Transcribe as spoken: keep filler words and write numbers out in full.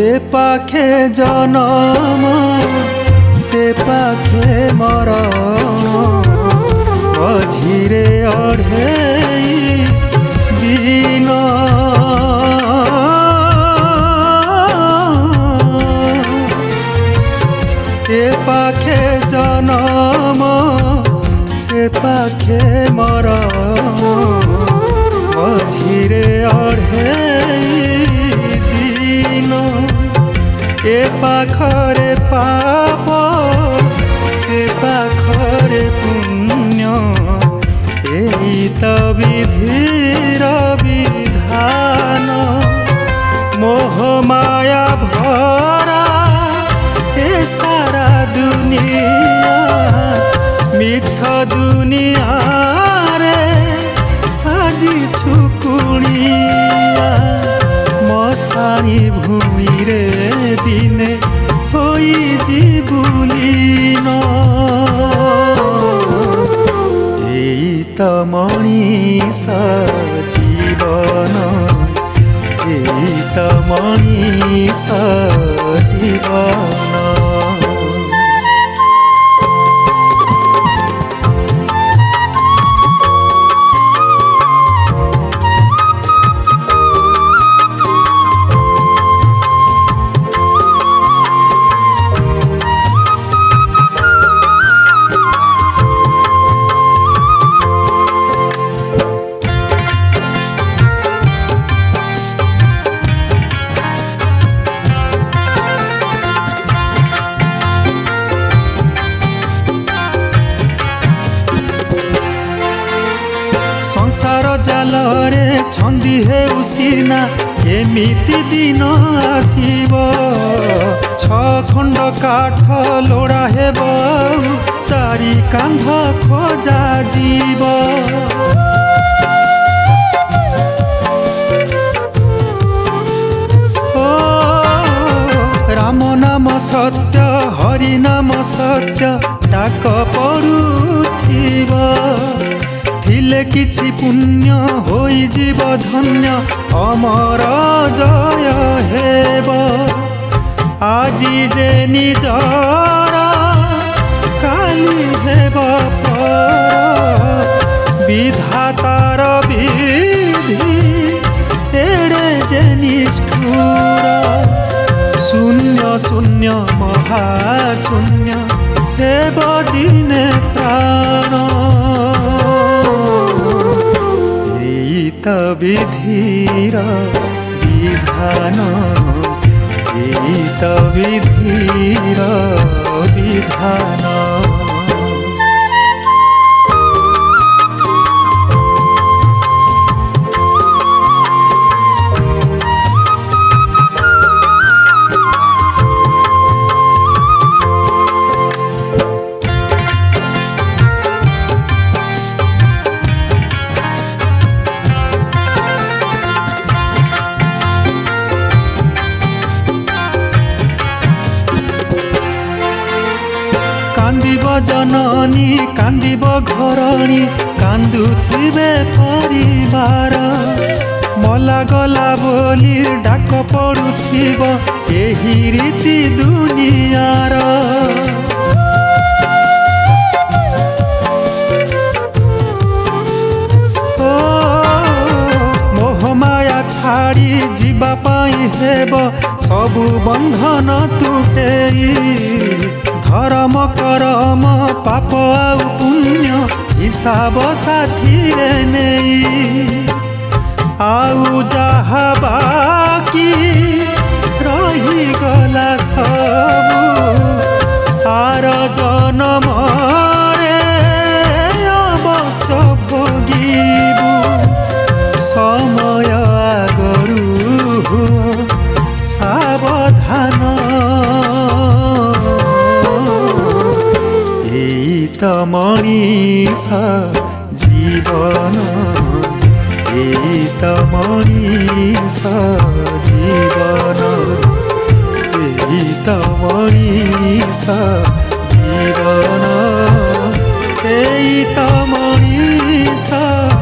ए पाखे जनम से पाखे मरण मझिरे अढ़ेई दिन ए पाखे जनम से पाखे मरण मझिरे अढ़ेई दिन ए पाखरे पाप से पाखरे पुण्य एई त विधिर विधान मोह माया भरा ए सारा दुनिया मिछ दुनिया रे साजी छुकुणिया मशाणी भूमि रे दिने होई जीवुलीन एई त मणिष जीवन एई त मणिष जीवन। संसार जाल रे छंदी हे उसीना एमिति दिन आसीब छ खंड काठ लोड़ा हेब चारि कांध खोजा जीव ओ राम नाम सत्य हरि नाम सत्य डाक पड़ुथिब थिले किछि पुण्य होई जीव धन्य अमर जय हेब आजी जे निजर काली हेब पर विधातार विधि एड़े जे निष्ठुर शून्य शून्य महाशून्य हेब दिने प्राण विधिर विधान एई त विधिर विधान। कांदिब जननी कांदिब घरणी कांदुथिबे परिवार मला गला बोली डाक पड़ुथिब एही रीति दुनियार ओ मोह माया छाड़ी जीवा पाई हेब सबु बंधन तुटेई धर्म करम पाप आउ पुण्य हिसाब साथी रे नेई आउ जहा बाकी रही गला सब आर जन्म रे अवश्य भोगिबु समय आगरु सावधान त मणिष जीवन एई त मणिष जीवन एई त मणिष जीवन एई त मणिष